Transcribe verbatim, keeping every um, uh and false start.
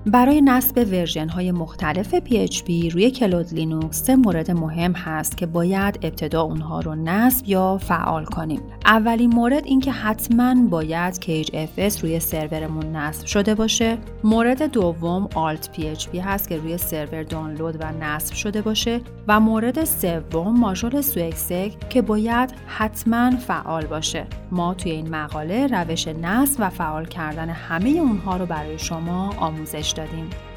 برای نصب ورژن‌های مختلف پی اچ پی روی کلود لینوکس سه مورد مهم هست که باید ابتدا اونها رو نصب یا فعال کنیم. اولین مورد این که حتماً باید کیج اف اس روی سرورمون نصب شده باشه. مورد دوم آلت پی اچ پی هست که روی سرور دانلود و نصب شده باشه و مورد سوم ماژول سوئکسک که باید حتماً فعال باشه. ما توی این مقاله روش نصب و فعال کردن همه اونها رو برای شما آموزش دادیم.